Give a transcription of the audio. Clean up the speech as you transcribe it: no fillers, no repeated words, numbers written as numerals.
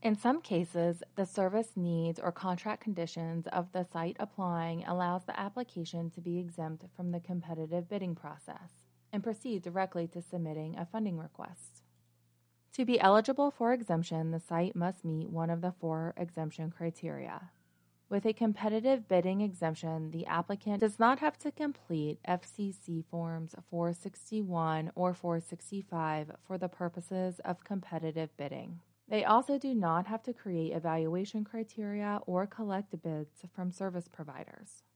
In some cases, the service needs or contract conditions of the site applying allows the application to be exempt from the competitive bidding process and proceed directly to submitting a funding request. To be eligible for exemption, the site must meet one of the 4 exemption criteria. With a competitive bidding exemption, the applicant does not have to complete FCC Forms 461 or 465 for the purposes of competitive bidding. They also do not have to create evaluation criteria or collect bids from service providers.